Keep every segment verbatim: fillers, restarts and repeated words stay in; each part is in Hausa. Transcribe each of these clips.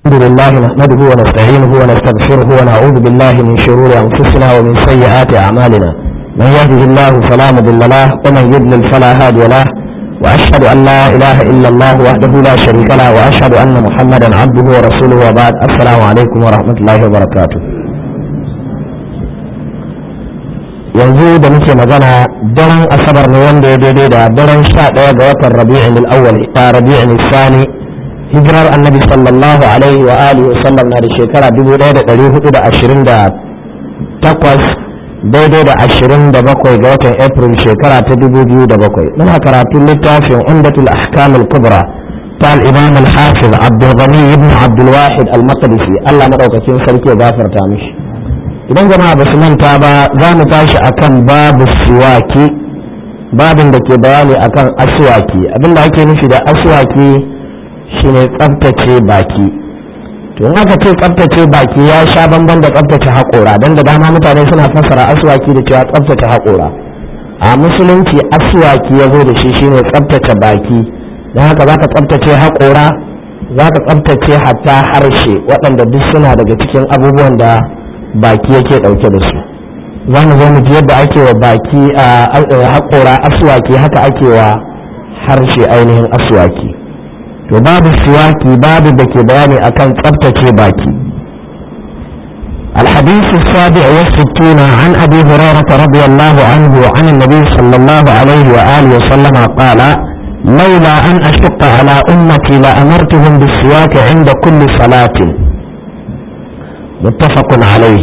الحمد لله نحمده ونستعينه ونستغفره ونعوذ بالله من شرور أنفسنا ومن سيئات أعمالنا من يهده الله فلا مضل له ومن يضلل فلا هادي له وأشهد أن لا إله إلا الله وحده لا شريك له وأشهد أن محمدا عبده ورسوله وبعد السلام عليكم ورحمة الله وبركاته. yanzu da muke magana daren asabar ne wanda ya daidai da daren sha ɗaya ga watan rabi'in al-awwal ta rabi'in al-thani hijirar annabi sallallahu alaihi wa alihi wa sallam na da shekara dubu ɗaya da ɗari hudu da ashirin da takwas daidai da ashirin da bakwai ga watan april shekara ta dubu biyu da bakwai muna karatun littafin umdatul ahkam al-kubra ta al-imam al-hafiz abdul ghani ibn abdul wahid al-maqdisi Allah madaukakin sarki ya gafarta mishi. idan jama'a ba su manta ba za mu tashi akan babu siwaki, babin da ke bayani akan aswaki. abinda ake nufi da aswaki shine tsaftace baki. to in aka ce tsaftace baki ya sha bamban da tsaftace haƙora, don da dama mutane suna fassara aswaki da cewa tsaftace haƙora. a musulunci aswaki ya zo da shi shine tsaftace baki, don haka za ka tsaftace haƙora, za ka tsaftace hatta harshe, waɗanda duk suna daga cikin abubuwan da baki yake ɗauke da su. za mu zo mu ji yadda ake wa baki a haƙora aswaki, haka ake wa harshe ainihin aswaki. to babu siwaki, babu da ke bayani akan tsabtace baki. الحديث السابع والستون عن أبي هريرة رضي الله عنه عن النبي صلى الله عليه وآله وسلم قال لولا أن أشق على أمتي لأمرتهم بالسواك عند كل صلاة متفق عليه.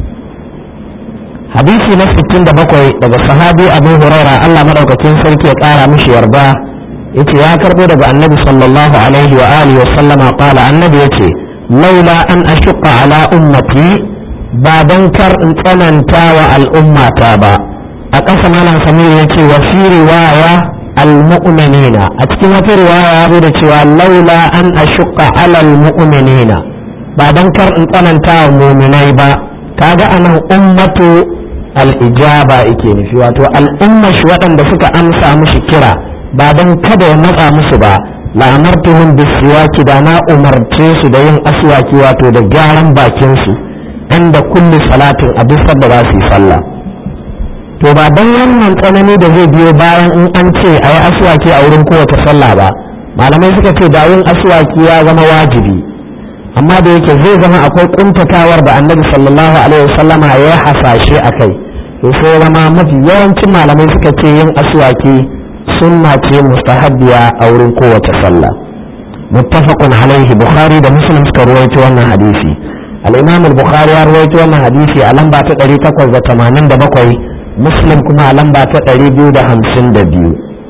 حديث نفس التند بقوي لدى صحابي أبو هريرة الله مدعوك تنسلك يقال مش يرضاه yace ya karbo daga annabi sallallahu alaihi wa alihi wa sallama qala annabi yace laula an ashqa ala ummati ba dan kar in tsananta wa al'ummata ba. a ƙasa malam samir yace wa fi riwaya almu'minina, a cikin wata riwaya ya da cewa laula an ashqa ala almu'minina ba dan kar in tsananta wa mu'minai ba. kaga anan ummatu al-ijaba yake nufi, wato al'umma shi waɗanda suka amsa mishi kira, ba don kada ya matsa musu ba. la'amartuhum bisiwaki, da na umarce su da yin aswaki, wato da gyaran bakin su inda kulli salatin a duk da za su yi sallah. to ba don wannan tsanani da zai biyo bayan in an ce a yi aswaki a wurin kowace sallah ba, malamai suka ce da yin aswaki ya zama wajibi, amma da yake zai zama akwai kuntatawar da annabi sallallahu alaihi wasallama ya hasashe a kai, to sai zama mafi yawancin malamai suka ce yin aswaki sunna ce mustahabbiya a wurin kowace sallah. muttafaqun alaihi, bukhari da muslim suka ruwaito wannan hadisi. al-imam al-bukhari ya ruwaito wannan hadisi a lamba ta ɗari takwas da tamanin da bakwai, muslim kuma a lamba ta ɗari biyu da hamsin da biyu.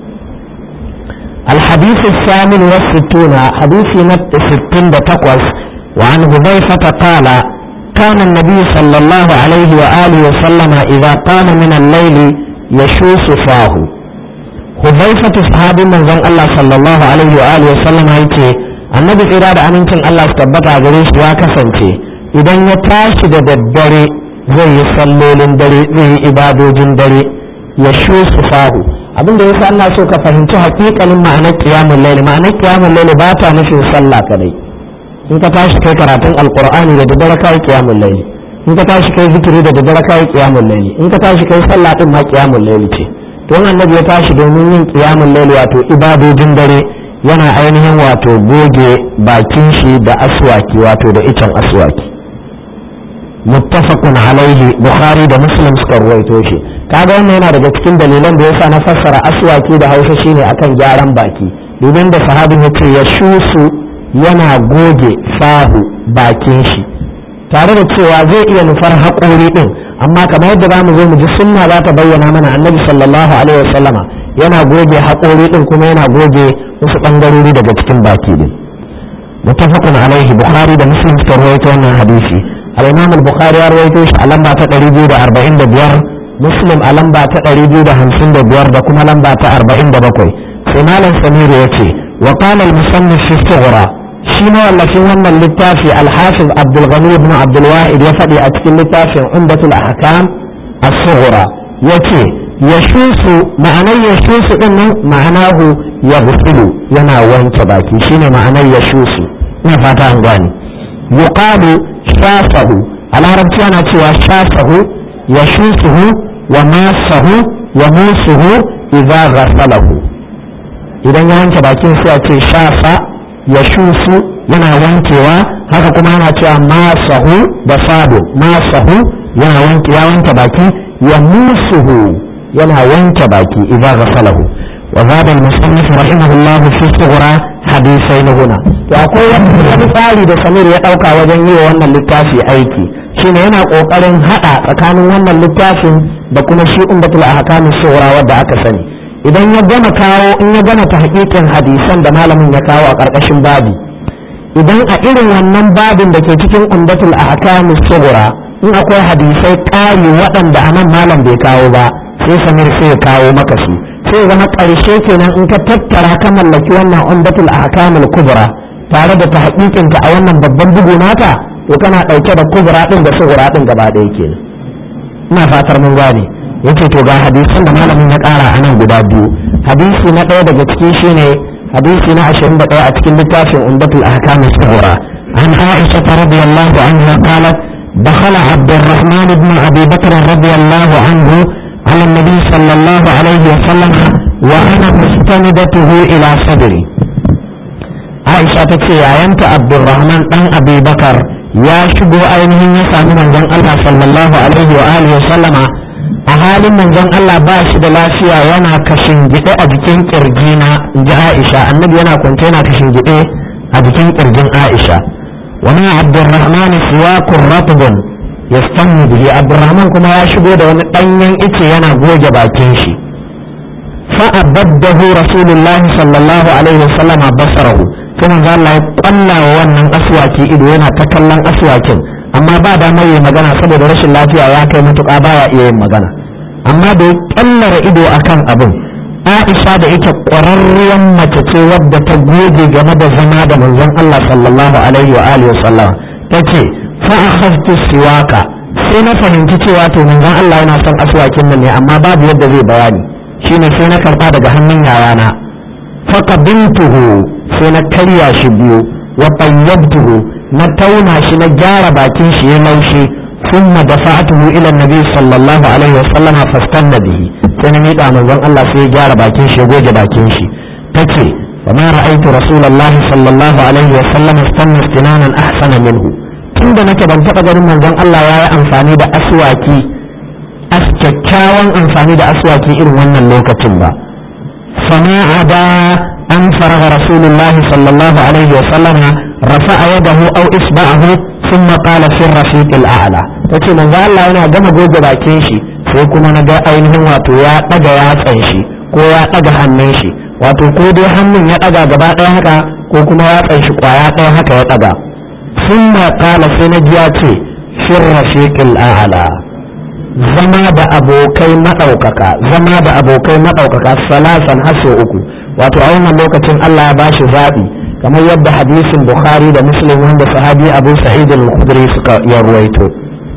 الحديث الثامن والستون حديث نت ستين تقوس وعن حذيفة قال كان النبي صلى الله عليه وآله وسلم إذا قام من الليل يشوس فاه. Huzaifatu sahabin manzon Allah sallallahu alaihi wa alihi wasallam yace annabi tsira da amincin Allah su tabbata gare shi ya kasance idan ya tashi da daddare zai yi sallolin dare, zai yi ibadojin dare, ya shusu fahu. abinda yasa Allah so ka fahimci hakikalin ma'anar qiyamul layl. ma'anar qiyamul layl ba ta nufin sallah kadai. in ka tashi kai karatun alqur'ani da daddare kai qiyamul layl, in ka tashi kai zikiri da daddare kai qiyamul layl, in ka tashi kai sallah din ma qiyamul layl ce. don annabi ya tashi domin yin qiyamul layl, wato ibadojin dare, yana ainihin wato goge bakin shi da aswaki, wato da icen aswaki. muttafaqun alaihi, bukhari da muslim suka ruwaito shi. kaga wannan yana daga cikin dalilan da yasa na fassara aswaki da hausa shine akan gyaran baki, domin da sahabin yace ya shusu yana goge fahu bakin shi, tare da cewa zai iya nufar haƙori din, amma kamar yadda za mu zo mu ji sunna za ta bayyana mana annabi sallallahu alaihi wasallama yana goge haƙori din kuma yana goge wasu ɓangarori daga cikin baki din. muttafaqun alaihi, bukhari da muslim suka rawaito wannan hadisi. al-imam al-bukhari ya rawaito shi a lamba ta ɗari biyu da arba'in da biyar, muslim a lamba ta ɗari biyu da hamsin da biyar da kuma lamba ta arba'in da bakwai. sai malam samiru ya ce wa qala al-musannif fi sughra, shi ma wallafin wannan littafi al-hafiz abdul ghani ibn abdul wahid ya faɗi a cikin littafin umdatul ahkam as-sughra yace yashusu, ma'anar yashusu din nan ma'anahu yaghsilu, yana wanke baki, shine ma'anar yashusu. ina fata an gane. yuqalu shafahu a larabci ana cewa shafahu yashusuhu wa masahu wa musuhu idza ghasalahu idan ya wanke bakin sai a ce shafa yashusu yana wankewa haka kuma ana cewa masahu da sado masahu yana wanke ya wanke baki ya musuhu yana wanke baki idza ghasalahu wa zada al-musannif rahimahullah fi sughra hadithain huna to akwai wani tsari da Samir ya dauka wajen yi wa wannan littafi aiki shine yana kokarin hada tsakanin wannan littafin da kuma shi umdatul ahkam sughra wanda aka sani idan ya gama kawo in ya gama tahqiqin hadisan da malamin ya kawo a karkashin babi idan a irin wannan babin da ke cikin umdatul ahkam sughra in akwai hadisai ƙari waɗanda anan malam bai kawo ba sai Samir sai ya kawo maka su sai zama ƙarshe kenan in ka tattara ka mallaki wannan umdatul ahkam al-kubra tare da tahqiqin ka a wannan babban bugu naka to kana dauke da kubra din da sughra din gaba ɗaya kenan ina fatar mun gane yace to ga hadisin da malamin ya ƙara anan guda biyu hadisi na ɗaya daga cikin shine hadisi na ashirin da ɗaya a cikin littafin umdatul ahkam al-kubra an Aisha radiyallahu anha qalat دخل عبد الرحمن بن أبي بكر رضي الله عنه على النبي صلى الله عليه وسلم وأنا مستندته إلى صدري عائشة تكي أنت عبد الرحمن بن أبي بكر يا شبو أينه يسامي من جن الله صلى الله عليه وآله وسلم أهالي من جن الله باشد لا فيها وانا كشنجئ أجكين كرجينا جاء عائشة النبي وانا كنتنا كشنجئ أجكين كرجين عائشة وما عبد الرحمن سواك رطب يستني به عبد الرحمن كما يشبه ده ونطنين إتي ينا جوجة باكينشي فأبده رسول الله صلى الله عليه وسلم بصره كما قال الله قلنا وانا أسواكي إدو ينا تكلم أسواكين أما بعد ما يمغانا سبب رش الله فيها ياكي متقى بايا إيه مغانا أما دي قلنا إدو أكان أبو Aisha da ita ƙwararriyar mace ce wadda ta goge game da zama da manzon Allah sallallahu alaihi wa alihi wasallam tace fa akhadtu siwaka sai na fahimci cewa to manzon Allah yana son aswakin nan ne amma babu yadda zai bayani shine sai na karba daga hannun yayana fa qabintuhu sai na karya shi biyu wa tayyabtuhu na tauna shi na gyara bakin shi ya laushi thumma dafa'tuhu ila an-nabi sallallahu alaihi wasallam fastanna bihi sai na miƙa manzon Allah sai ya gyara bakin shi ya goge bakin shi tace wa ma ra'aytu rasulullahi sallallahu alaihi wa sallam istanna istinanan ahsana minhu tunda nake ban taɓa ganin manzon Allah ya yi amfani da aswaki as kyakkyawan amfani da aswaki irin wannan lokacin ba fama ada an faraga rasulullahi sallallahu alaihi wa sallam rafa'a yadahu aw isba'ahu thumma qala fi ar-rafiq al-a'la tace manzon Allah yana gama goge bakin shi sai kuma na ga ainihin wato ya ɗaga yatsan shi ko ya ɗaga hannun shi wato ko dai hannun ya ɗaga gaba ɗaya haka ko kuma yatsan shi kwaya ɗaya haka ya ɗaga sun ma ƙala sai na ji ya ce fin rafiqil a'la zama da abokai maɗaukaka zama da abokai maɗaukaka salasan haso uku wato a wannan lokacin Allah ya bashi zaɓi kamar yadda hadisin Bukhari da Muslim wanda sahabi Abu Sa'id al-Khudri suka ya ruwaito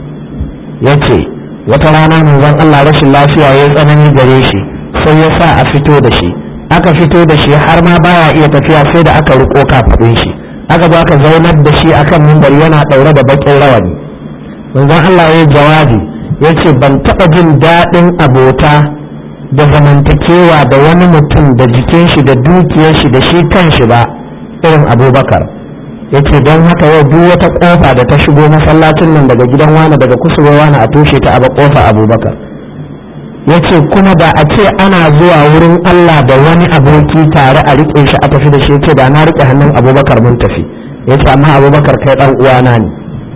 yace wata rana manzon Allah rashin lafiya ya tsanani gare shi sai ya sa a fito da shi aka fito da shi har ma baya iya tafiya sai da aka riko kafadun shi aka zo aka zaunar da shi akan mimbar yana daure da bakin rawani manzon Allah ya jawabi ya ce ban taɓa jin daɗin abota da zamantakewa da wani mutum da jikin shi da dukiyar shi da shi kan shi ba irin Abubakar ya ce don haka yau duk wata kofa da ta shigo masallacin nan daga gidan wani daga kusurwa wani a toshe ta a kofa Abubakar ya ce kuma da a ce ana zuwa wurin Allah da wani aboki tare a riƙe shi a tafi da shi ya ce da na riƙe hannun Abubakar mun tafi ya ce amma Abubakar kai ɗan uwana ne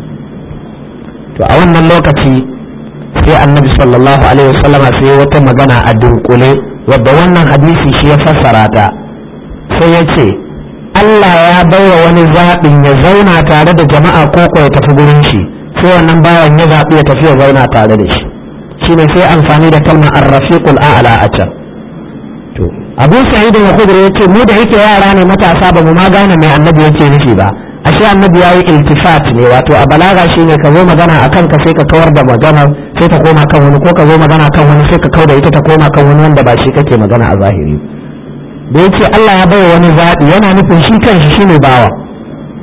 to a wannan lokaci sai annabi sallallahu alaihi wasallama sai wata magana a dunkule wadda wannan hadisi shi ya fassara ta sai ya ce Allah ya baiwa wani zaɓin ya zauna tare da jama'a ko ko ya tafi gurin shi sai wannan bawan ya zaɓi ya tafi ya zauna tare da shi shine sai amfani da kalmar ar-rafiqul a'la a can to Abu Sa'id al-Khudri yace mu da yake yara ne matasa ba mu ma gane mai annabi yake nufi ba ashe annabi yayi iltifat ne wato a balaga shine ka zo magana akan ka sai ka kawar da magana sai ta koma kan wani ko ka zo magana kan wani sai ka kauda ita ta koma kan wani wanda ba shi kake magana a zahiri da yace Allah ya bai wani zaɓi yana nufin shi kanshi shine bawa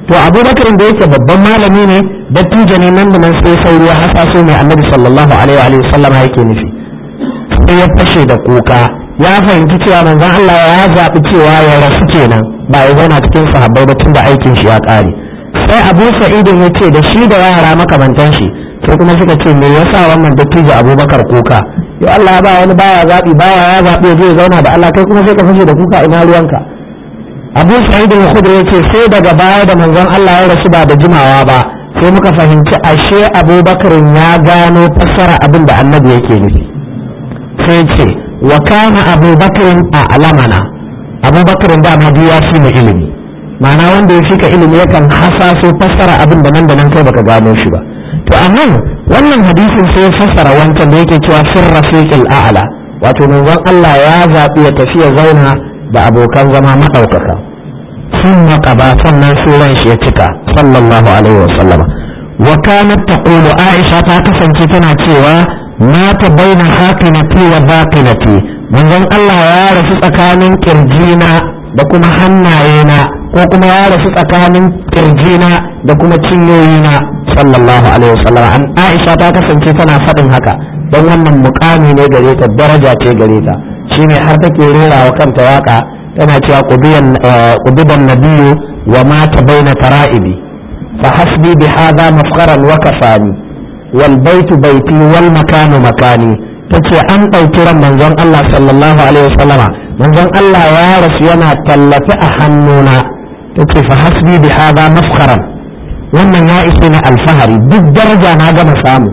to abubakar da yake babban malami ne dattijo ne nan da nan sai sauri ya hasaso mai annabi sallallahu alaihi wa sallam yake nufi sai ya fashe da kuka ya fahimci cewa manzon Allah ya zaɓi cewa ya rasu kenan ba ya zauna cikin sahabbai ba tun da aikin shi ya ƙare sai abu sa'idin ya ce da shi da yara makamantan shi sai kuma suka ce me yasa wannan dattijo abubakar kuka ya Allah ba wani baya zaɓi baya ya zaɓi ya je ya zauna da Allah kai kuma sai ka fashe da kuka ina ruwanka abu sa'idin khudri ya ce sai daga baya da manzon Allah ya rasu ba da jimawa ba sai muka fahimci ashe abubakar ya gano fassara abin da annabi yake nufi sai ce wa kana abubakar a alamana abubakar da ma ya fi mu ilimi ma'ana wanda ya fika ilimi yakan hasaso fassara abin da nan da nan kai baka gano shi ba to anan wannan hadisin sai ya fassara wancan da yake cewa sir rafiqil a'la wato manzon Allah ya zabi ya tafi ya zauna da abokan zama madaukaka sun maqaba sannan suran shi ya cika sallallahu alaihi wasallama wa kanat taqulu aisha ta kasance tana cewa mata baina haqinati wa baqinati manzon Allah ya rasu tsakanin kirjina da kuma hannayena ko kuma ya rasu tsakanin kirjina da kuma cinyoyina sallallahu alaihi wasallam an Aisha ta kasance tana faɗin haka don wannan mukami ne gare ta daraja ce gare ta shine har take rera wa kanta waka tana cewa qudiyan qudiban nabiyyu wa mata baina tara'ibi fa hasbi bi hadha mafkharan wa kafani wal baitu baiti wal makanu makani tace an ɗauki ran manzon Allah sallallahu alaihi wasallama manzon Allah ya rasu yana tallafi a hannuna tace fa hasbi bi hadha mafkharan wannan ya ishe ni alfahari duk daraja na gama samu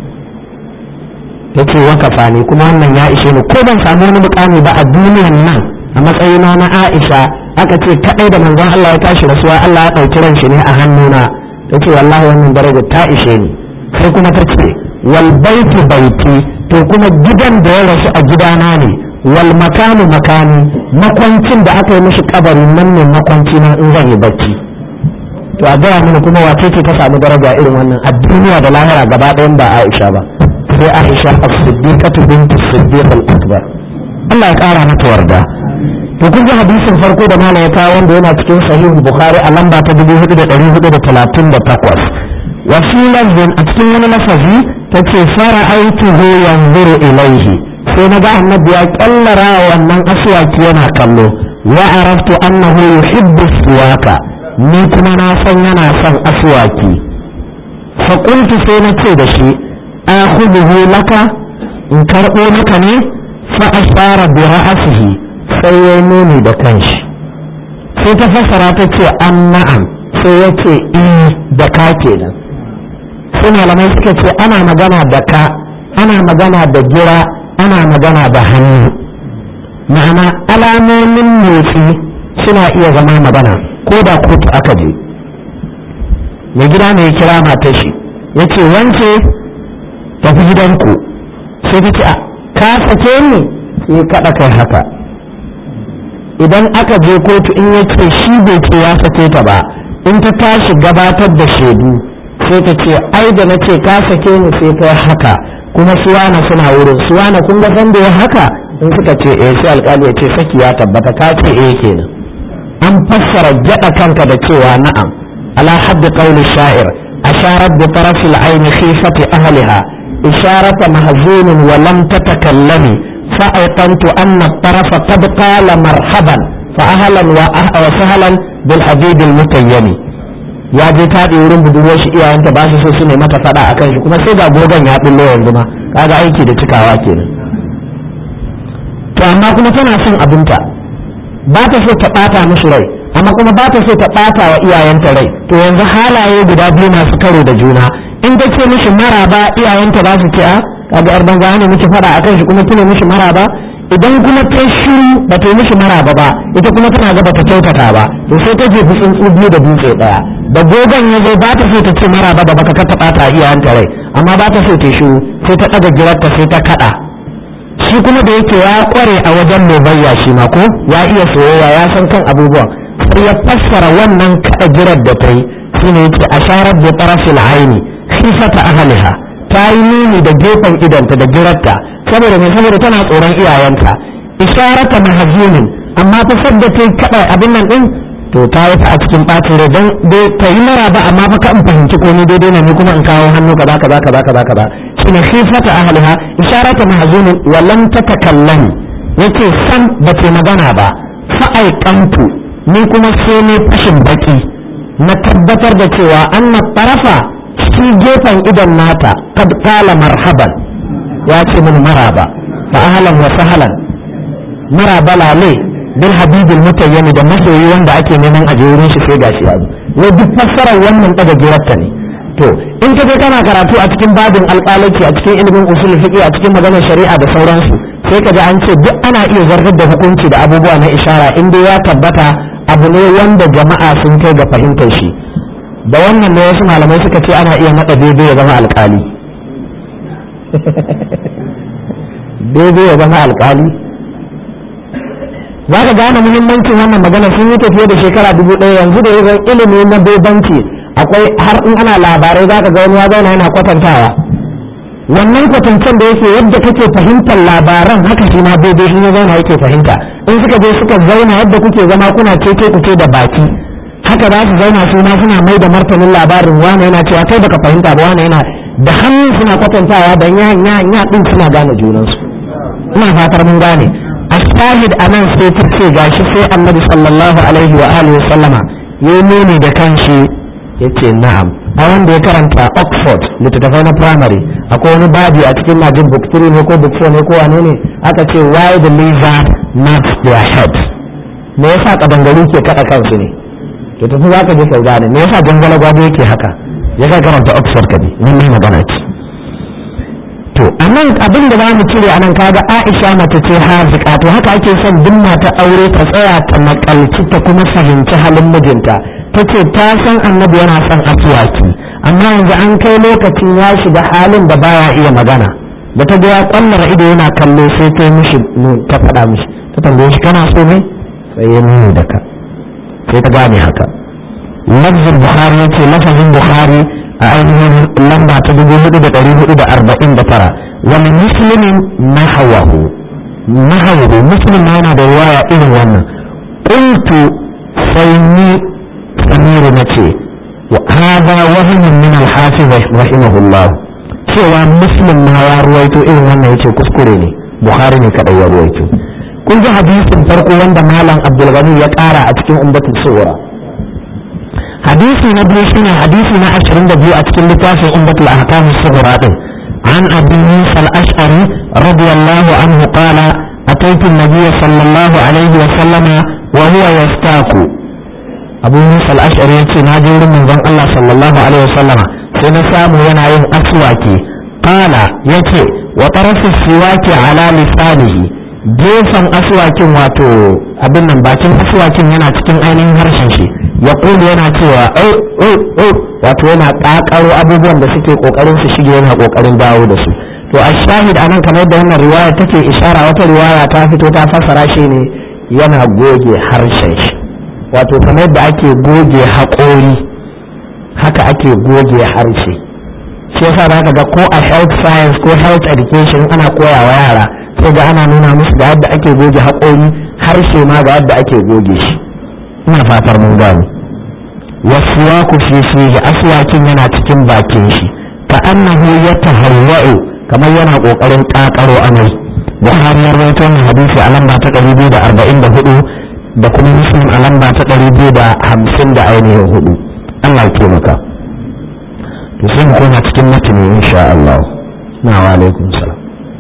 tace wakafa ne kuma wannan ya ishe ni ko ban samu wani mukami ba a duniyan nan a matsayina na Aisha aka ce kadai da manzon Allah ya tashi rasuwa Allah ya ɗauki ran shi ne a hannuna tace wallahi wannan daraja ta ishe ni sai kuma tace wal baiti baiti to kuma gidan da ya rasu a gidana ne wal makanu makani makwancin da aka yi mishi kabari nan ne makwanci na in zan yi bacci to a gaya mini kuma wace ce ta samu daraja irin wannan a duniya da lahira gaba ɗayan ba Aisha ba sai Aisha as-siddiqatu bintu as-siddiq al-akbar Allah ya kara mata warda to kun ji hadisin farko da malama ya kawo wanda yana cikin sahih bukhari a lamba ta dubu hudu da ɗari hudu da talatin da takwas wa fi lafzin a cikin wani lafazi tace fara'aituhu yanzuru ilaihi sai na ga annabi ya kallara wannan aswaki yana kallo wa araftu annahu yuhibbu siwaka ni kuma na san yana son aswaki fa qultu sai na ce da shi akhudhu laka in karbo maka ne fa ashara bi ra'sihi sai ya nuni da kanshi sai ta fassara ta ce an na'am sai ya ce eh da ka kenan sai malamai suka ce ana magana da ka ana magana da gira ana magana da hannu ma'ana alamomin motsi suna iya zama magana ko da kotu aka je mai gida ne ya kira matar shi ya ce wance tafi gidanku sai ta ce a ka sake ni sai kaɗa kai haka idan aka je kotu in ya ce shi bai ce ya sake ta ba in ta tashi gabatar da shaidu sai ta ce ai da na ce ka sake ni sai kai haka kuma suwana suna wurin suwana kun ga san da ya haka in suka ce eh sai alƙali ya ce saki ya tabbata ka ce eh kenan an fassara jada kanka da cewa na'am ala hadd qawli sha'ir asharat bi taraf al-ayn khifati ahliha isharata mahzun wa lam tatakallami fa ayqantu anna at-taraf qad qala marhaban fa ahlan wa sahlan bil habib al-mutayyimi ya je taɗi wurin budurwar shi iyayenta ba su so su ne mata faɗa akan shi kuma sai ga gogon ya ɓullo yanzu ma kaga aiki da cikawa kenan to amma kuma tana son abinta ba ta so ta ɓata mishi rai amma kuma ba ta so ta ɓata wa iyayenta rai to yanzu halaye guda biyu masu karo da juna in ta ce mishi maraba iyayenta ba su ce a kaga yar banza ne miki faɗa akan shi kuma kine mishi maraba idan kuma ta shiru ba ta yi mishi maraba ba ita kuma tana ga ba ta kyautata ba to sai ta jefi tsuntsu biyu da dutse ɗaya da gogon ya zo ba ta so ta ce maraba da baka ka taɓa ta iyayenta rai amma ba ta so ta shiru sai ta ɗaga girarta sai ta kaɗa shi kuma da yake ya kware a wajen lobayya shi ma ko ya iya soyayya ya san kan abubuwan sai ya fassara wannan kada girar da ta yi shine yake asharar da tarafil aini khifata ahliha ta yi nuni da gefen idanta da girarta saboda mai saboda tana tsoron iyayenta isharata mahzunin amma ta sadda ta kada abin nan din to ta yi ta a cikin ɓacin rai don dai ta yi mara ba amma fa ka in fahimci komai daidai ne ni kuma in kawo hannu kaza kaza kaza kaza kaza shine khifata ahliha isharatu mahzunin wa lam tatakallami yace san ba ta magana ba fa aiqantu ni kuma sai ne fashin baki na tabbatar da cewa anna tarafa shi gefen idan nata kad qala marhaban ya ce min maraba fa ahlan wa sahlan maraba lale bil habibil mutayyami da masoyi wanda ake neman a wurin shi sai gashi ya zo duk fassarar wannan daga gewarta ne to in ka je kana karatu a cikin babin alƙalanci a cikin ilimin usul fiqh a cikin maganar shari'a da sauransu sai ka ji an ce duk ana iya zartar da hukunci da abubuwa na ishara in dai ya tabbata abu ne wanda jama'a sun kai ga fahimtar shi da wannan ne wasu malamai suka ce ana iya naɗa daidai ya zama alƙali daidai ya zama alƙali za ka gane muhimmancin wannan magana sun yi tafiye da shekara dubu ɗaya yanzu da yanzu ilimi na bebanci akwai har in ana labarai za ka ga wani ya zauna yana kwatantawa wannan kwatancen da yake yadda kake fahimtar labaran haka shi ma daidai in ya zauna yake fahimta in suka je suka zauna yadda kuke zama kuna cece kuce da baki haka za su zauna su ma suna mai da martanin labarin wane yana cewa kai baka fahimta ba wane yana da hannu suna kwatantawa da nya nya nya din suna gane junansu ina fatar mun gane ashahid anan sai ta ce gashi sai annabi sallallahu alaihi wa alihi sallama ya nuni da kanshi yace na'am a wanda ya karanta Oxford littattafai na primary akwai wani babi a cikin majin book three ne ko book four ne ko wane ne aka ce why the lizard nods their head me yasa kadangaru ke kada kansu ne to tafi za ka je kai gane me yasa jangala gwado yake haka ya ka karanta Oxford kadi nan ne magana ce to anan abin da zamu cire anan kaga Aisha mata ce hazika to haka ake son duk mata aure ta tsaya ta makalci ta kuma fahimci halin mijinta tace ta san annabi yana son aswaki amma yanzu an kai lokacin ya shiga halin da baya iya magana da ta ga ya kwallara ido yana kallo sai ta mishi ta faɗa mishi ta tambaye shi kana so ne sai ya nuni da ka sai ta gane haka lafzin bukhari yace lafazin bukhari a ainihin lamba ta dubu hudu da ɗari hudu da arba'in da tara wani muslimin nahawahu nahawahu muslim yana da riwaya irin wannan qultu sai ni samiru nace wa hada wahmun min al-hafiz rahimahullah cewa muslim ma ya ruwaito irin wannan yace kuskure ne bukhari ne kadai ya ruwaito kun ji hadisin farko wanda malam abdul ghani ya kara a cikin umdatul sughra hadisi na biyu shine hadisi na ashirin da biyu a cikin littafin umdatul ahkam as-sughra din an abi musa al-ash'ari radiyallahu anhu qala ataitu an-nabiy sallallahu alaihi wa sallama wa huwa yastaku abu musa al-ash'ari yace na je wurin manzon Allah sallallahu alaihi wa sallama sai na samu yana yin aswaki qala yace wa tarafu siwaki ala lisanihi gefen aswakin wato abin nan bakin aswakin yana cikin ainihin harshen shi ya kulu yana cewa au au au wato yana kakaro abubuwan da suke kokarin su shige yana kokarin dawo da su to a shahid anan kamar da wannan riwaya take ishara wata riwaya ta fito ta fassara shi ne yana goge harshen shi wato kamar da ake goge haƙori haka ake goge harshe shi yasa za ka ga ko a health science ko health education ana koyawa yara sai ga ana nuna musu ga yadda ake goge haƙori harshe ma ga yadda ake goge shi ina fatar mun gane wasuwaku fi fihi aswakin yana cikin bakin shi ka annahu yatahawwa'u kamar yana kokarin kakaro amai buhari ya rawaito wannan hadisi a lamba ta ɗari biyu da arba'in da hudu da kuma muslim a lamba ta ɗari biyu da hamsin da ainihin hudu Allah ya taimaka to sai mu koma cikin matini insha Allah na wa alaikum salam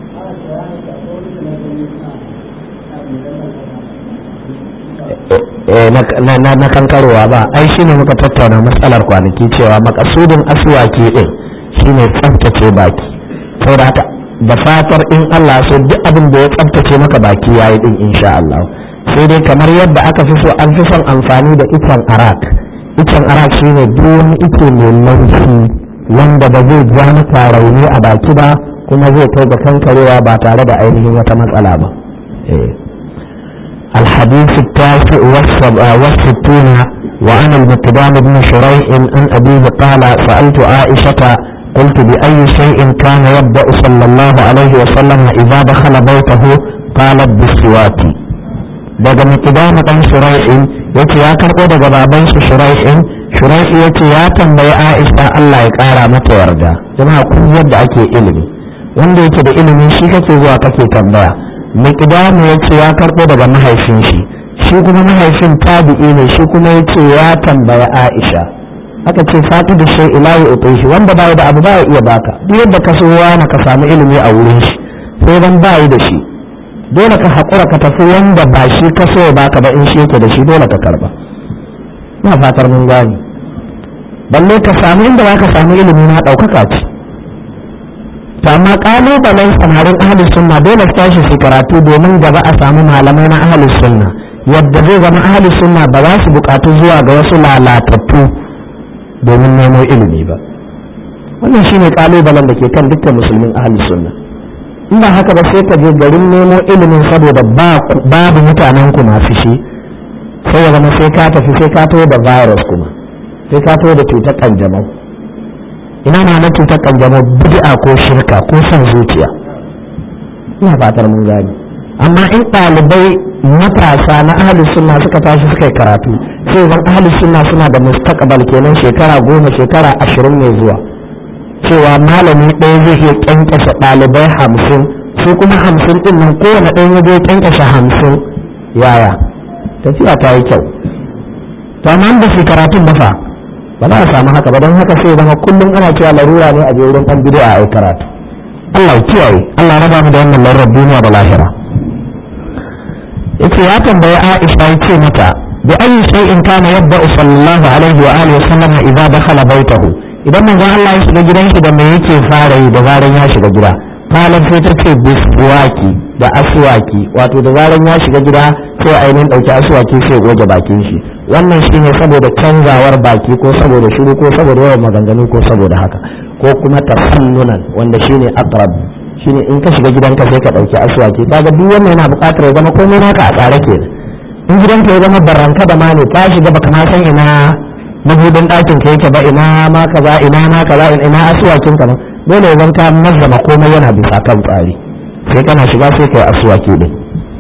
na kankarowa ba ai shine muka tattauna matsalar kwanaki cewa makasudin aswaki din shine tsaftace baki saboda haka da fatar in Allah so duk abin da ya tsaftace maka baki yayi din insha Allah sai dai kamar yadda aka fi so an fi son amfani da itan arak itan arak shine duk wani ito mai laushi wanda ba zai ja maka rauni a baki ba kuma zai kai ga kankarewa ba tare da ainihin wata matsala ba eh الحديث التاسع والستون وعن المقدام بن شريح عن أبيه قال سألت عائشة قلت بأي شيء كان يبدأ صلى الله عليه وسلم إذا دخل بيته قالت بالسواك daga مقدام بن شريح yace ya karbo daga baban shi Shuraihin Shuraihi yace ya tambayi Aisha Allah ya kara mata yarda jama'a kun yadda ake ilimi wanda yake da ilimi shi kake zuwa kake tambaya Miqdamu yace ya karbo daga mahaifin shi shi kuma mahaifin tabi'i ne shi kuma yace ya tambayi Aisha aka ce fatu da shay ilahi utihi wanda bai da abu ba iya baka duk yadda ka so wani ka samu ilimi a wurin shi sai dan bai da shi dole ka haƙura ka tafi wanda ba shi ka so baka ba in shi yake da shi dole ka karba ina fatar mun gani balle ka samu inda za ka samu ilimi na ɗaukaka ce to amma ƙalubalen samarin ahlus sunna dole su tashi su karatu domin gaba a samu malamai na ahlus sunna yadda zai zama ahlus sunna ba za su buƙatu zuwa ga wasu lalatattu domin nemo ilimi ba wannan shine ƙalubalen da ke kan dukkan musulmin ahlus sunna in ba haka ba sai ka je garin nemo ilimin saboda babu mutanen ku masu shi sai ya zama sai ka tafi sai ka taho da virus kuma sai ka taho da cutar kanjamau ina ma na cutar kanjamau bid'a ko shirka ko son zuciya ina fatar mun gani amma in ɗalibai matasa na ahlus sunna suka tashi suka yi karatu sai zan ahlus sunna suna da mustaqbal kenan shekara goma shekara ashirin mai zuwa cewa malami ɗaya zai iya kyankyashe ɗalibai hamsin su kuma hamsin ɗin nan kowane ɗaya ya zai kyankyashe hamsin yaya tafiya ta yi kyau to amma da su karatun ba fa ba za a samu haka ba don haka sai zama kullum ana cewa larura ne a je wurin ɗan bid'a a yi karatu Allah ya kiyaye Allah raba mu da wannan larurar duniya da lahira yace ya tambayi Aisha yace mata bi ayi shay'in kana yabda'u sallallahu alaihi wa alihi wa sallam idza dakhala baytahu idan manzon Allah ya shiga gidan shi da me yake fara yi da zaran ya shiga gida kalan sai ta ce biswaki da aswaki wato da zaran ya shiga gida sai ainihin dauki aswaki sai goge bakin shi wannan shine saboda canzawar baki ko saboda shiru ko saboda yawan maganganu ko saboda haka ko kuma tafannunan wanda shine aqrab shine in ka shiga gidanka sai ka dauki aswaki kaga duk wannan yana buƙatar ya zama komai naka a tsare kenan in gidanka ya zama baranka da mane ka shiga baka ma san ina mabudin ɗakin ka yake ba ina ma kaza ina ma kaza ina asuwakin ka dole ya zanka nazama komai yana bisa kan tsari sai kana shiga sai kai asuwaki din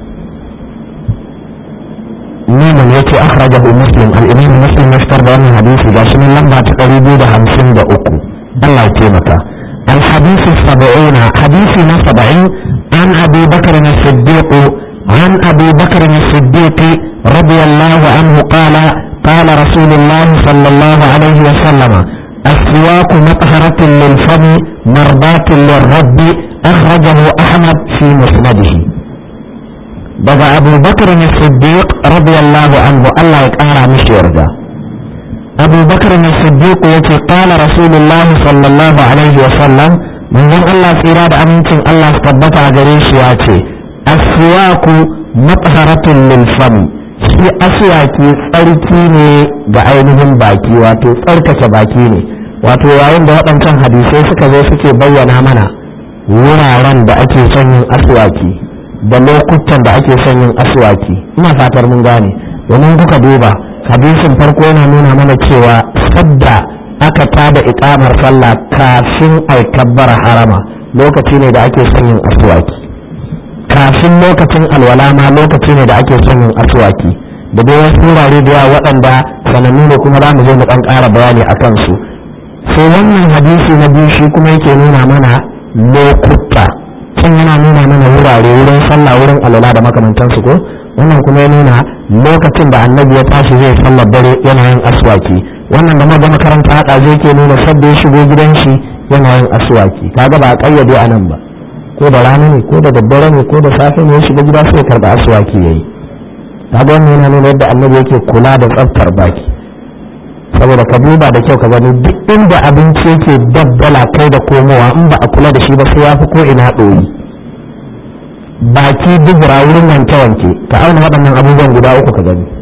Niman yace akhrajahu Muslim al-Imam Muslim ya fitar da wannan hadisi ga shi nan lamba ta ɗari biyu da hamsin da uku Allah ya taimaka al-hadith as-sab'un hadisi na sab'in an Abi Bakr as-Siddiq an Abi Bakr as-Siddiq radiyallahu anhu qala قال رسول الله صلى الله عليه وسلم السواك مطهرة للفم مرضاة للرب أخرجه أحمد في مسنده بدا أبو بكر الصديق رضي الله عنه الله يقارى مش يرجع أبو بكر الصديق يتي قال رسول الله صلى الله عليه وسلم من ذن الله في راد أمنتم الله استبتع جريش ياتي السواك مطهرة للفم shi aswaki tsarki ne ga ainihin baki wato tsarkake baki ne wato yayin da waɗancan hadisai suka zo suke bayyana mana wuraren da ake son yin aswaki da lokutan da ake son yin aswaki ina fatar mun gane domin kuka duba hadisin farko yana nuna mana cewa sadda aka tada iqamar sallah kafin ai kabbara harama lokaci ne da ake son yin aswaki kafin lokacin alwala ma lokaci ne da ake son yin aswaki da dai wasu wurare da yawa waɗanda sanannu ne kuma za mu zo mu ɗan ƙara bayani a kansu sai wannan hadisi na biyu shi kuma yake nuna mana lokuta can yana nuna mana wurare wurin sallah wurin alwala da makamantansu ko wannan kuma ya nuna lokacin da annabi ya tashi zai sallar dare yana yin aswaki wannan da maga makaranta haɗa zai ke nuna sabda ya shigo gidan shi yana yin aswaki kaga ba a ƙayyade a nan ba ko da rana ne ko da daddare ne ko da safe ne ya shiga gida sai karba aswaki yayi kaga wannan yana nuna yadda annabi yake kula da tsaftar baki saboda ka duba da kyau ka gani duk inda abinci yake dabbala kai da komowa in ba a kula da shi ba sai ya fi ko ina ɗoyi baki dubura wurin wanke wanke ka auna waɗannan abubuwan guda uku ka gani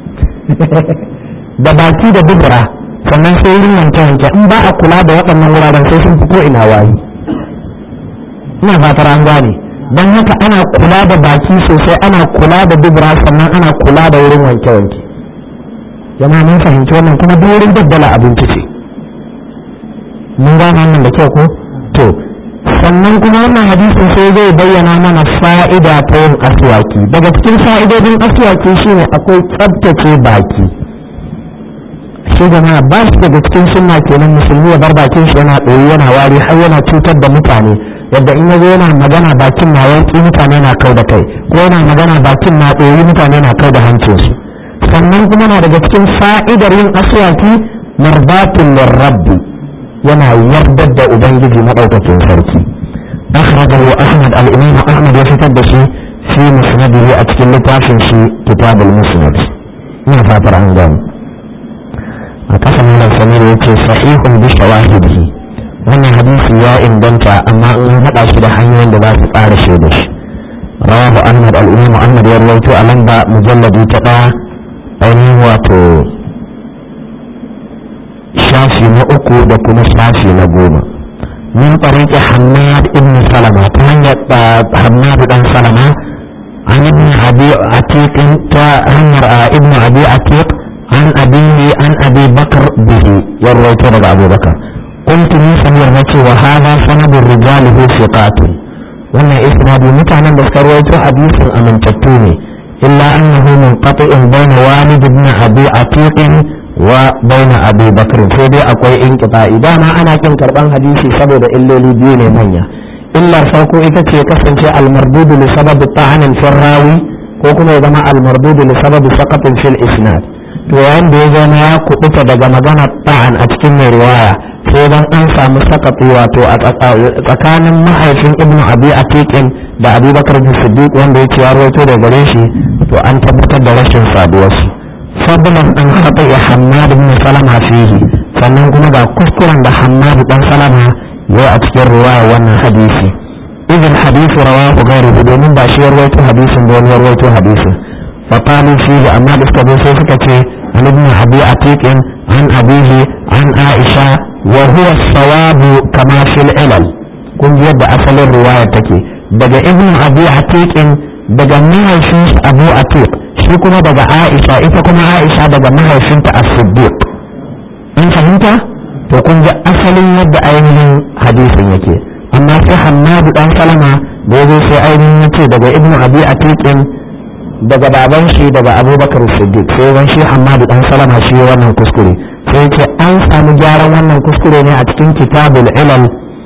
da baki da dubura sannan sai wurin wanke wanke in ba a kula da waɗannan wuraren sai sun fi ko ina wayi ina fatar an gane don haka ana kula da baki sosai ana kula da dubura sannan ana kula da wurin wanke-wanke jama'a mun fahimci wannan kuma duk wurin daddala abinci ce mun gane wannan da kyau ko to sannan kuma wannan hadisin sai zai bayyana mana fa'ida ta yin aswaki. Daga cikin fa'idodin aswaki shine akwai tsabtace baki. Shi jama'a ba shi daga cikin sunna kenan musulmi ya bar bakin shi yana ɗoyi yana wari har yana cutar da mutane, yadda in yazo yana magana bakin na yanki mutane na kau da kai, ko yana magana bakin na ɗoyi mutane na kau da hancinsu. Sannan kuma na daga cikin fa'idar yin aswaki marbatun lirrabbi, yana yardar da ubangiji madaukakin sarki. akhrajahu ahmad al-imam ahmad ya fitar da shi fi musnadihi a cikin littafin shi kitabul musnad. ina fatar an gani a kasan nan samir yace sahihun bi shawahidihi, wannan hadisi ya inganta amma in hada shi da hanyoyin da za su tsara shi da shi. rawahu ahmad al-imam ahmad ya rawaito a lamba mujalladi ta ɗaya ainihin wato shafi na uku da kuma shafi na goma. min tariqi Hammad ibn Salama, ta hanyar Hammad dan Salama an ibn Abi Atiq, ta hanyar ibn Abi Atiq an abihi an Abi Bakr bihi, ya rawaito daga Abu Bakar. qultu ni samir nace wa hadha sanadu rijalihi thiqatun, wannan isnadu mutanen da suka rawaito hadisin amintattu ne, illa annahu munqati'un bayna walid ibn Abi Atiq wa baina Abi Bakr, sai dai akwai inqita'i. dama ana kin karban hadisi saboda illoli biyu ne manya. illar farko ita ce kasance al-mardudu li sababi ta'anin fil rawi, ko kuma ya zama al-mardudu li sababi saqatin fil isnad. to yayin da ya zama ya kubuta daga magana ta'an a cikin mai riwaya, sai dan an samu saqati wato a tsakanin mahaifin ibnu Abi Atiq da Abu Bakr bin Siddiq wanda yake ya rawaito da gare shi, to an tabbatar da rashin saduwarsu. fadlan an khata'i Hammad ibn Salama fihi, sannan kuma ga kuskuren da Hammad dan Salama ya a cikin riwaya wannan hadisi. idan hadisi rawahu ghayruhu, domin ba shi ya rawaito hadisin da wani ya rawaito hadisin. fa qalu fihi, amma da suka zo sai suka ce an ibn Abi Atiq an abihi an Aisha wa huwa as-sawabu kama fil ilal. kun ji yadda asalin riwaya take, daga ibn Abi Atiq daga mahaifin Abu Atiq, shi kuma daga Aisha, ita kuma Aisha daga mahaifinta As-Siddiq. in fahimta? to kun ji asalin yadda ainihin hadisin yake. amma sai Hammad dan Salama da yazo sai ainihin yace daga Ibn Abi Atiq daga baban shi daga Abu Bakar As-Siddiq, sai wan shi Hammad dan Salama shi wannan kuskure, sai yace an samu gyaran wannan kuskure ne a cikin Kitabul Ilal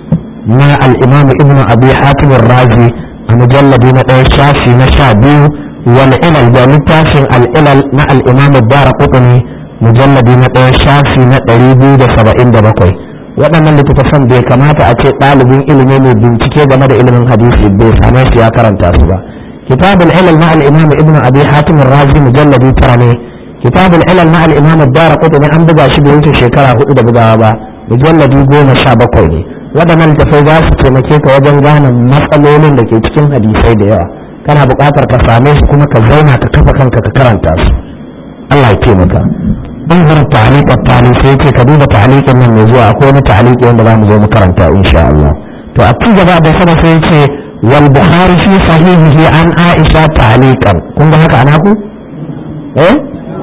na al-Imam Ibn Abi Hatim Ar-Razi a mujalladi na ɗaya shafi na sha biyu, wal ilal da littafin al-ilal na al-Imam Ad-Darqutni mujalladi na ɗaya shafi na ɗari biyu da saba'in da bakwai. waɗannan littattafan bai kamata a ce ɗalibin ilimi mai bincike game da ilimin hadisi bai same su ya karanta su ba. kitabul ilal na al-Imam Ibn Abi Hatim Ar-Razi mujalladi tara ne. kitabul ilal na al-Imam Ad-Darqutni an buga shi bai wuce shekara hudu da bugawa ba, mujalladi goma sha bakwai ne. waɗannan littattafai za su taimake ka wajen gane matsalolin da ke cikin hadisai da yawa. kana buƙatar ka same su kuma ka zauna ka kafa kanka ka karanta su. Allah ya taimaka. انظر التعليق التالي سيكي كدود تعليق من النزوع أكون تعليق عند الله مزوم مكرمتا إن شاء الله. فأكيد بعد سنة سيكي والبخاري في صحيحه عن عائشة تعليقا. كنت هكا عناكو؟ ايه؟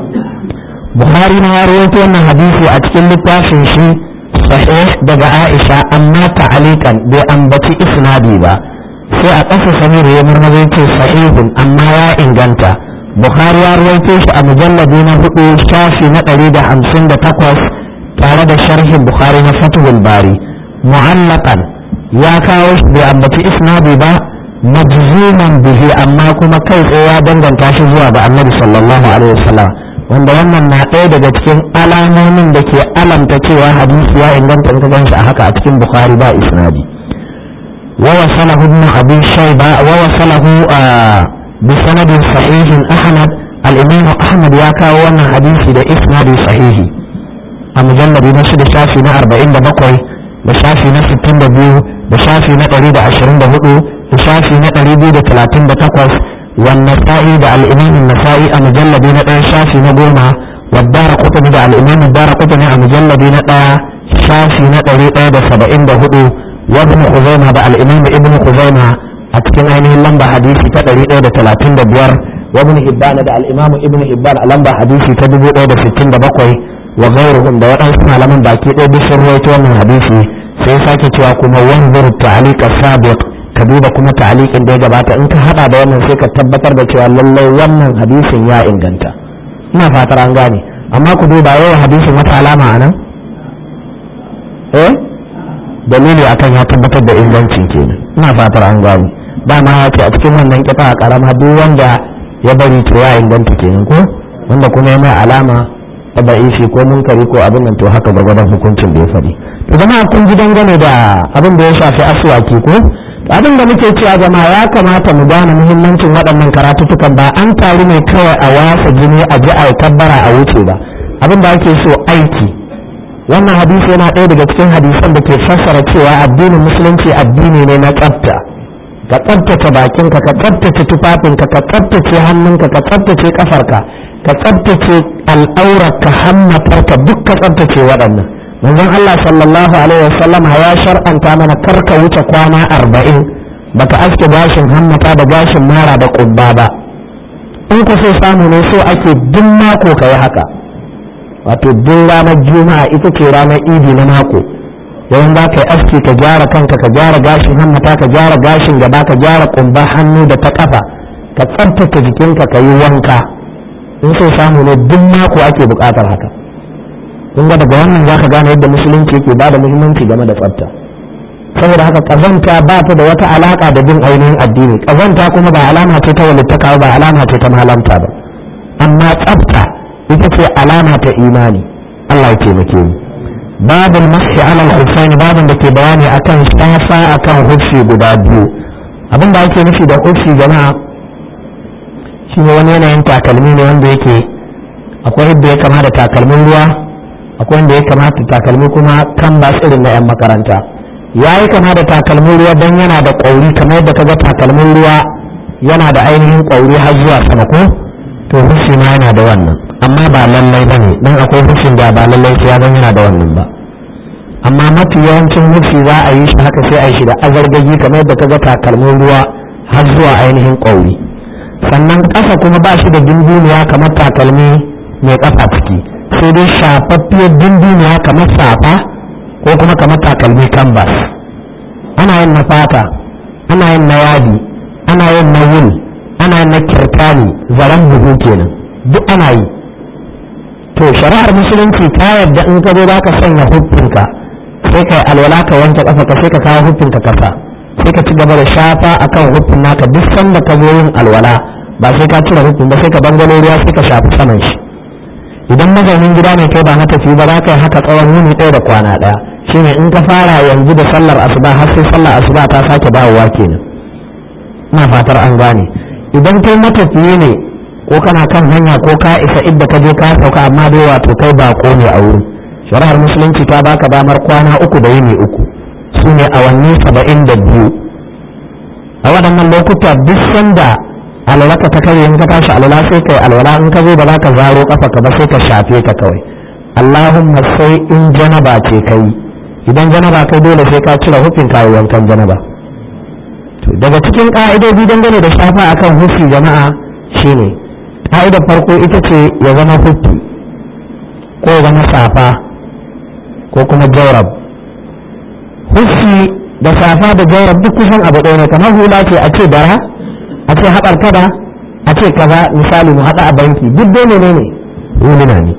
بخاري نوارويتو أن حديثي أتكل لتافن شي صحيح دقى عائشة أما تعليقا بأنبتي إسنادي با. سيأقف سمير يمرمزيتي صحيح أما يا إنجانتا. Bukhari ya rawaito shi a mujalladi na hudu shafi na ɗari da hamsin da takwas tare da sharhin Bukhari na Fathul Bari. Mu'allaqan ya kawo shi bai ambaci isnadi ba, majzuman bihi, amma kuma kai tsaye ya danganta shi zuwa ga Annabi sallallahu alaihi wasallam, wanda wannan na ɗaya daga cikin alamomin da ke alamta cewa hadisi ya inganta in ka ganshi a haka a cikin Bukhari ba isnadi. Wa wasalahu ibn Abi Shayba wa wasalahu بسند صحيح أحمد، الإمام أحمد ياكا وانا حديثي ده إسناد صحيح. المجلد نشد شافي نا أربعين ده بقوي، بشافي نا ستين ده بيو، بشافي نا تريد عشرين ده هدو، بشافي نا تريد ده ثلاثين ده تقوس. والنسائي ده الإمام النسائي المجلد نا شافي نا قوما، والدار قطني ده الإمام الدار قطني المجلد نا شافي نا تريد ده سبعين ده هدو. وابن خزيمة ده الإمام ابن خزيمة a cikin ainihin lamba hadisi ta ɗari ɗaya da talatin da biyar, wa ibn Hibban da al-Imam Ibn Hibban a lamba hadisi ta dubu ɗaya da sittin da bakwai, wa ghayruhum da waɗansu malaman baki ɗaya duk sun rawaito wannan hadisi sai sake cewa kuma wanzur ta'liq as-sabiq ka duba kuma ta'liqin da ya gabata in ka hada da wannan sai ka tabbatar da cewa lallai wannan hadisin ya inganta ina fatar an gane amma ku duba yau hadisin wata alama anan eh dalili akan ya tabbatar da ingancin kenan ina fatar an gane dama ya ce a cikin wannan kifa a karama duk wanda ya bari to ya inganta kenan ko wanda kuma ya mai alama ta ba'ishi ko munkari ko abin nan to haka gwargwadon hukuncin da ya faɗi to jama'a kun ji dangane da abin da ya shafi aswaki ko abin da muke cewa jama'a ya kamata mu gane muhimmancin waɗannan karatutukan ba an taru ne kawai a wasa jini a ji a kabbara a wuce ba abin da ake so aiki wannan hadisi yana ɗaya daga cikin hadisan da ke fassara cewa addinin musulunci addini ne na tsafta ka tsaftace bakinka ka tsaftace tufafinka ka tsaftace hannunka ka tsaftace kafarka ka tsaftace al'aurarka hammatarka duk ka tsaftace waɗannan manzon Allah sallallahu alaihi wasallam ya shar'anta mana karka wuce kwana arba'in baka aske gashin hammata da gashin mara da kubba ba in ka so samu ne so ake duk mako kai haka wato duk ranar juma'a ita ce ranar idi na mako yayin za ka yi aski ka gyara kanka ka gyara gashin hammata ka gyara gashin gaba ka gyara kumba hannu da ta kafa ka tsaftace jikinka ka yi wanka in so samu ne duk mako ake bukatar haka kun ga daga wannan za ka gane yadda musulunci yake ba da muhimmanci game da tsafta saboda haka kazanta ba ta da wata alaka da bin ainihin addini kazanta kuma ba alama ce ta walittaka ba alama ce ta malamta ba amma tsafta ita ce alama ta imani Allah ya taimake mu babul mashi ala al-husaini babin da ke bayani akan shafa akan huffi guda biyu abin da ake nufi da huffi jama'a shi ne wani yanayin takalmi ne wanda yake akwai yadda ya kama da takalmin ruwa akwai wanda ya kama da takalmi kuma canvas irin na 'yan makaranta ya yi kama da takalmin ruwa don yana da ƙwauri kamar yadda ka ga takalmin ruwa yana da ainihin ƙwauri har zuwa sama ko to huffi ma yana da wannan amma ba lallai ba ne don akwai huffin da ba lallai sai ya zan yana da wannan ba amma mafi yawancin huffi za a yi shi haka sai a yi shi da azargagi kamar yadda ka ga takalmin ruwa har zuwa ainihin ƙwauri sannan ƙasa kuma ba shi da dunduniya kamar takalmi mai ƙafa ciki sai dai shafaffiyar dunduniya kamar safa ko kuma kamar takalmi canvas ana yin na fata ana yin na yadi ana yin na wul ana yin na kirkani zaren buhu kenan duk ana yi to shari'ar musulunci ta yarda in ka zo za ka sanya huffinka sai ka alwala ka wanke ƙafa ka sai ka kawo huffinka kasa sai ka ci gaba da shafa akan huffin naka duk sanda ka zo yin alwala ba sai ka cire huffin ba sai ka bangalo ruwa sai ka shafi saman shi idan mazaunin gida ne kai ba na tafi ba za ka yi haka tsawon wuni ɗaya da kwana ɗaya shine in ka fara yanzu da sallar asuba har sai sallar asuba ta sake dawowa kenan ina fatar an gane idan kai matafiye ne ko kana kan hanya ko ka isa idda ka je ka sauka amma dai wato kai ba ko ne a wurin shari'ar musulunci ta baka damar kwana uku da yini uku su ne awanni saba'in da biyu a waɗannan lokuta duk sanda alwala ka ta kare in ka tashi alwala sai kai alwala in ka zo ba za ka zaro kafa ka ba sai ka shafe ka kawai Allahumma sai in janaba ce kai idan janaba kai dole sai ka cire hufin kayi wankan janaba to daga cikin ka'idodi dangane da shafa akan hufi jama'a shine ka'idar farko ita ce ya zama hufi ko ya zama safa ko kuma jawrab hufi da safa da jawrab duk kusan abu ɗaya ne kamar hula ce a ce dara a ce haɓar kada a ce kaza misali mu haɗa a banki duk dai ne ne huluna ne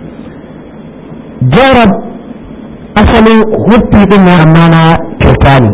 jawrab asalin hufi din ne amma na kirtani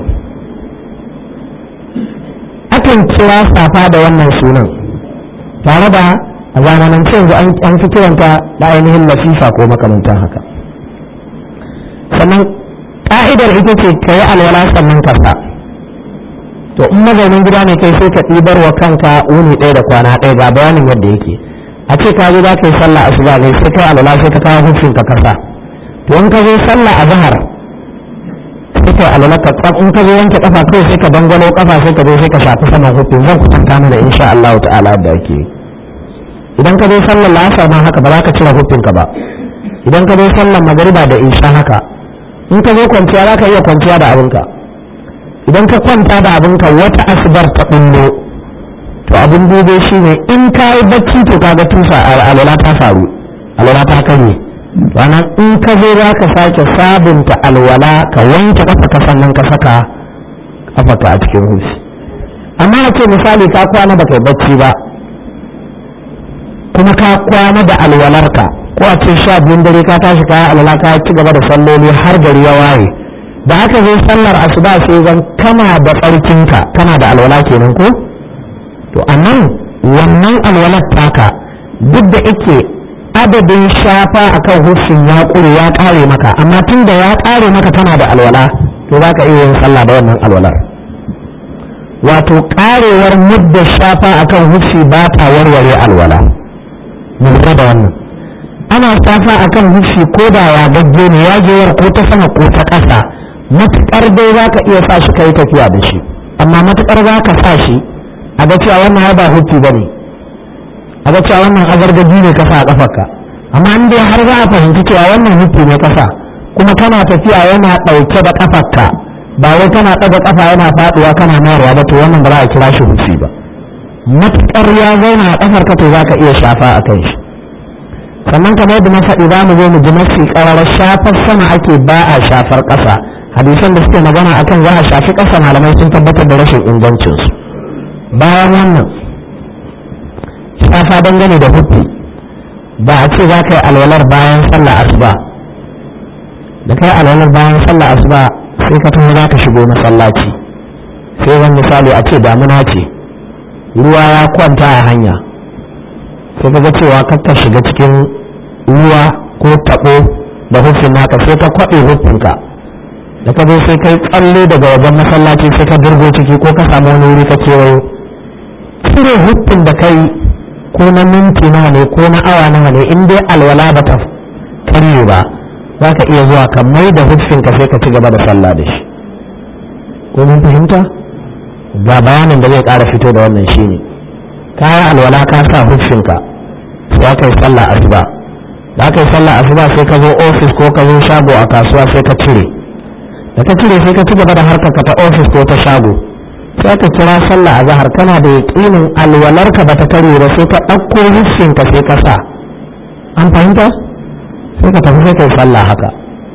akan kira safa da wannan sunan tare da a zamanin yanzu an fi kiranta da ainihin lasifa ko makamantan haka sannan ka'idar ita ce ka yi alwala sannan kasa to in mazaunin gida ne kai sai ka ɗibar wa kanka wuni ɗaya da kwana ɗaya ga bayanin yadda yake a ce ka zo za ka yi sallah asuba ne sai kai alwala sai ka kawo hufin ka kasa to in ka zo sallah a zahar sai kai alwala ka tsaf in ka zo wanke kafa kai sai ka dangwalo kafa sai ka zo sai ka shafi saman hufin zan kusanta mana insha Allah ta'ala da ake idan ka zo sallar la'asar ma haka ba za ka cire hufin ka ba idan ka zo sallar magariba da isha haka in ka zo kwanciya za ka iya kwanciya da abinka idan ka kwanta da abinka wata asibar ta ɓullo to abin dube shi ne in ka yi bacci to kaga tusa alwala ta faru alwala ta kare ranar in ka zo za ka sake sabunta alwala ka wanke kafa ka sannan ka saka kafa a cikin hufi. amma a ce misali ka kwana ba kai bacci ba kuma ka kwana da alwalarka, ko a ce sha biyun dare ka tashi ka alwala ka ci gaba da salloli har gari ya waye, da aka zo sallar asuba sai zan kana da tsarkinka kana da alwala kenan ko to anan wannan alwalar taka duk da yake adadin shafa akan hufin ya kure ya kare maka, amma tun da ya kare maka kana da alwala to za ka iya yin sallah da wannan alwalar. wato karewar muddar shafa akan hufi ba ta warware alwala. mun da wannan ana shafa akan hufi ko da ya gagge ne yagewar ko ta sama ko ta ƙasa, matuƙar dai za ka iya sa shi ka yi tafiya da shi, amma matuƙar za ka sa shi a ga cewa wannan ba hufi ba ne, a ga cewa wannan agargaji ne kasa a ƙafarka, amma in dai har za a fahimci cewa wannan hufi ne kasa kuma kana tafiya yana ɗauke da ƙafarka ba wai kana ɗaga ƙafa yana faɗuwa kana mayarwa ba, to wannan ba za a kira shi hufi ba. matuƙar ya zauna a ƙafarka to za ka iya shafa a kan shi. sannan kamar yadda na faɗi za mu zo mu ji mafi ƙararar shafar sama ake ba a shafar ƙasa. hadisan da suke magana akan za a shafi ƙasa malamai sun tabbatar da rashin ingancinsu. bayan wannan shafa dangane da hufi ba a ce za ka yi alwalar bayan sallah asuba, da kai alwalar bayan sallah asuba sai ka taho za ka shigo masallaci, sai wani misali a ce damuna ce ruwa ya kwanta a hanya, sai ka ga cewa kakka shiga cikin ruwa ko taɓo da hufin naka, sai ka kwaɓe hufinka da ka zo sai kai tsalle daga wajen masallaci sai ka dirgo ciki ko ka samu wani wuri ka kewayo, cire hufin da kai ko na minti nawa ne ko na awa nawa ne in dai alwala ba ta karye ba za ka iya zuwa ka mai da hufinka sai ka ci gaba da sallah da shi. ko mun fahimta? ga bayanin da zai ƙara fito da wannan shine kayan alwala ka sa hufinka sai aka yi sallah asuba, da aka yi sallah asuba sai ka zo ofis ko ka zo shago a kasuwa sai ka cire, da ka cire sai ka ci gaba da harkarka ta ofis ko ta shago, sai ka kira sallah a zahar kana da yaƙinin alwalarka ba ta kare ba sai ka ɗauko hufinka sai ka sa. an fahimta? sai ka tafi sai ka yi sallah haka.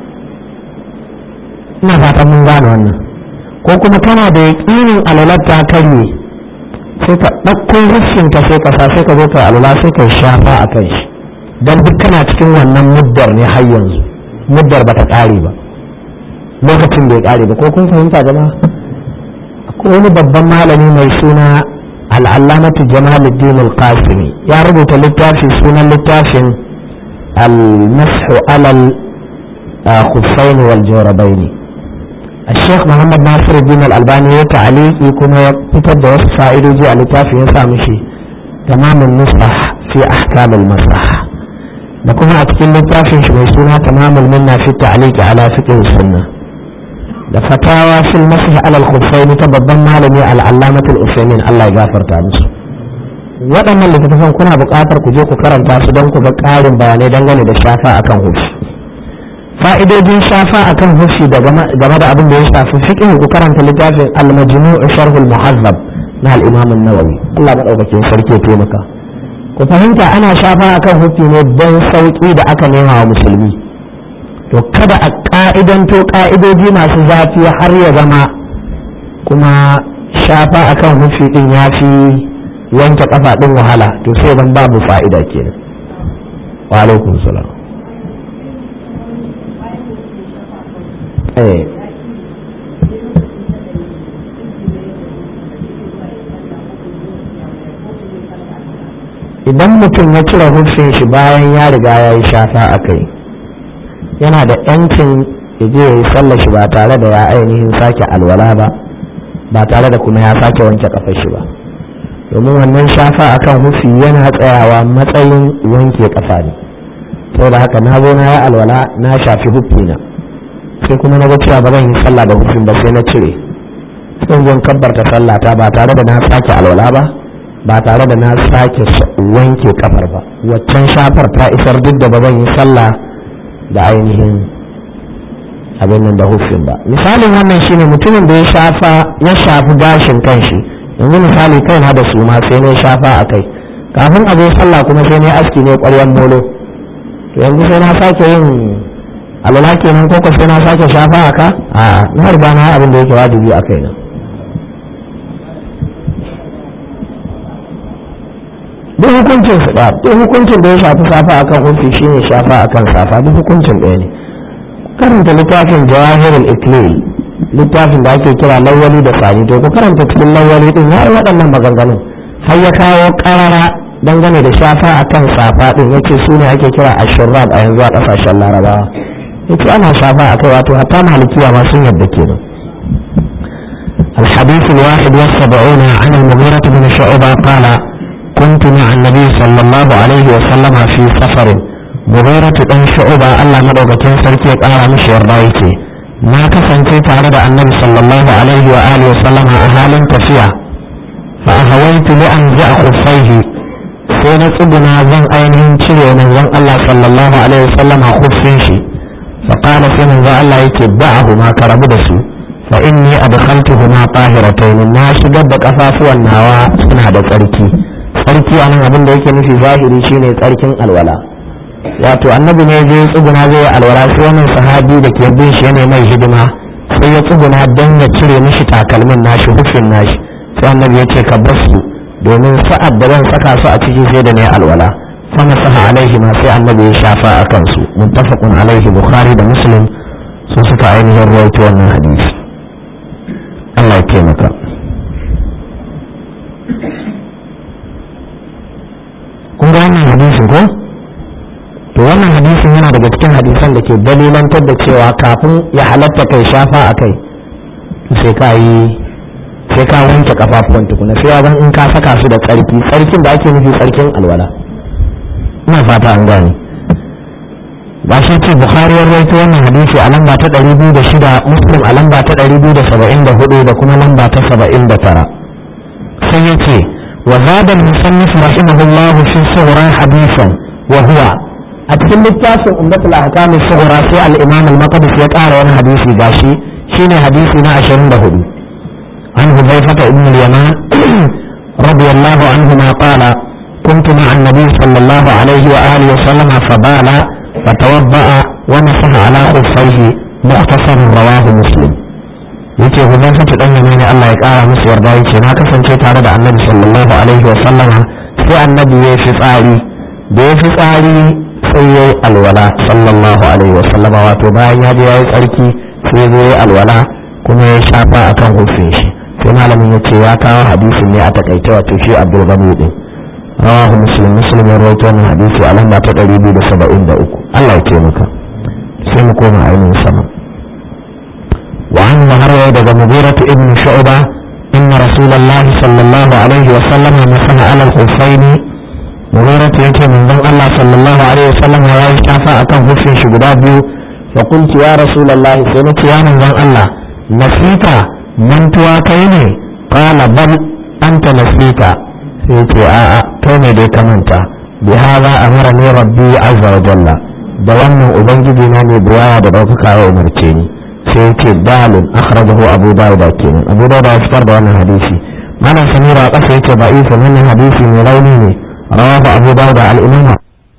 ina fatan mun gane wannan. ko kuma kana da yaƙinin alwalar ta karye sai ka ɗauko hufinka sai ka sa sai ka zo ka alwala sai ka shafa a kan shi, don duk kana cikin wannan muddar ne har yanzu, muddar ba ta ƙare ba, lokacin bai ƙare ba. ko kun fahimta jama'a? akwai wani babban malami mai suna al'allamatu jamaluddin al-qasimi ya rubuta littafi sunan littafin al-mashu alal khuffaini wal jawrabaini. الشيخ محمد ناصر الدين الألباني تعليقي كما يكتب وصف فائده جاء لتافي يسامشي تمام النصح في أحكام المسح. نكون أتكلم لتافي شميسونا تمام المنة في التعليق على فقه السنة. فتاوى في المسح على الخفين تبضم مالني العلامة الأسيمين الله يغفر تامس. waɗannan littattafan kuna buƙatar ku je ku karanta su don ku ga ƙarin bayanai dangane da shafa akan hufi. fa'idojin shafa akan hufi da game da abin da ya shafi fiqh ku karanta littafin al-majmu' sharh al-muhazzab na al-imam an-nawawi. Allah madaukakin sarki ya taimaka. ku fahimta ana shafa akan hufi ne don sauki da aka nema wa musulmi, to kada a ka'idanto ka'idoji masu zafi har ya zama kuma shafa akan hufi din ya fi wanke kafa din wahala, to sai ban babu fa'ida kenan. wa alaikum salam. idan mutum ya cire hufin shi bayan ya riga ya yi shafa a kai, yana da yancin ya je ya yi sallar shi ba tare da ya ainihin sake alwala ba, ba tare da kuma ya sake wanke kafar shi ba, domin wannan shafa akan hufi yana tsayawa matsayin wanke kafa ne. saboda haka na zo na yi alwala na shafi hufina sai kuma na ga cewa ba zan yi sallah da hufin ba sai na cire, sai zan kabbarta sallata ba tare da na sake alwala ba, ba tare da na sake wanke kafar ba. waccan shafar ta isar duk da ba zan yi sallah da ainihin abin nan da hufin ba. misalin wannan shine mutumin da ya shafa ya shafi gashin kanshi, yanzu misali kai na da suma sai na shafa a kai, kafin a zo sallah kuma sai na aski ne ƙwaryan molo, to yanzu sai na sake yin alwala kenan ko ko sai na sake shafa aka a na riga na abin da yake wajibi a kaina duk hukuncin su ɗaya duk hukuncin da ya shafi safa akan hufi shine shafa akan safa duk hukuncin ɗaya ne karanta littafin jawahirul iklil littafin da ake kira lawali da sani to ku karanta cikin lawali din ya yi waɗannan maganganun har ya kawo ƙarara dangane da shafa akan safa din yace su ne ake kira ashurab a yanzu a ƙasashen larabawa yace ana shafa akai wato hatta malikiya ma sun yadda kenan الحديث الواحد والسبعون عن المغيرة بن شعبة قال كنت مع النبي صلى الله عليه وسلم في سفر مغيرة بن شعبة الله مدوكتين سركي قال مش يرضايتي ما كسنتي تعرض النبي صلى الله عليه وآله وسلم أهال كفيا فأهويت لأنزع خفيه سينصبنا زن أينهم شري من زن الله صلى الله عليه وسلم خفيشي فقال سيمن زن الله يتبعه ما كربدسي فإني أدخلتهما طاهرتين الناس قد كفافوا النواة سنة تركي tsarki a nan abin da yake nufi zahiri shine tsarkin alwala wato annabi ne zai tsuguna zai alwala sai wannan sahabi da ke bin shi yana mai hidima sai ya tsuguna don ya cire mishi takalmin nashi hufin nashi sai annabi ya ce ka bar su domin sa'ad da zan saka su a ciki sai da ne alwala fa masaha alaihi ma sai annabi ya shafa a kansu muttafaqun alaihi bukhari da muslim sun suka ainihin rawaito wannan hadisi Allah ya taimaka kun ga wannan hadisin ko to wannan hadisin yana daga cikin hadisan da ke dalilantar da cewa kafin ya halatta kai shafa a kai sai ka yi sai ka wanke kafafuwan tukuna sai ya in ka saka su da tsarki tsarkin da ake nufi tsarkin alwala ina fata an gane ba shi ce bukhari ya rawaito wannan hadisi a lamba ta ɗari biyu da shida muslim a lamba ta ɗari biyu da saba'in da hudu da kuma lamba ta saba'in da tara sai ya ce وزاد المصنف رحمه الله في الصغرى حديثا وهو أتكلم التاسع أمة الأحكام الصغرى في الإمام المقدس يقال عن حديثي باشي شين حديثنا عشرين له عن حذيفة بن اليمان رضي الله عنهما قال كنت مع النبي صلى الله عليه وآله وسلم فبال فتوضأ ومسح على خفيه مختصر رواه مسلم yace Hudayfa ta dan ne Allah ya kara musu yarda yace na kasance tare da Annabi sallallahu alaihi wa sallama sai Annabi ya fi tsari da ya fi tsari sai ya alwala sallallahu alaihi wa sallama wato bayan ya je ya yi tsarki sai ya yi alwala kuma ya shafa akan hufin shi sai malamin yace ya kawo hadisin ne a takaice wato shi Abdul Ghani din rawahu muslim muslim ya rawaito wannan hadisi a lamba ta ɗari biyu da saba'in da uku Allah ya taimaka sai mu koma ainihin sama وعن مهروة بن مغيرة ابن شعبة إن رسول الله صلى الله عليه وسلم مسح على الخفين مغيرة يكي من ذن الله صلى الله عليه وسلم ويا شافا أكن خفين شبدابيو فقلت يا رسول الله سنت يا من ذن الله نسيت من تواكيني قال بل أنت نسيت سيتي آآ كوني دي كمنتا بهذا أمرني ربي عز وجل دوامن أبنجدنا نبوايا بدوكا ومرتيني sai ce dalil akhrajahu abu dawud kenan abu dawud ya fitar da wannan hadisi mana samira kasa yace ba isa wannan hadisi mai rauni ne rawahu abu dawud al-imam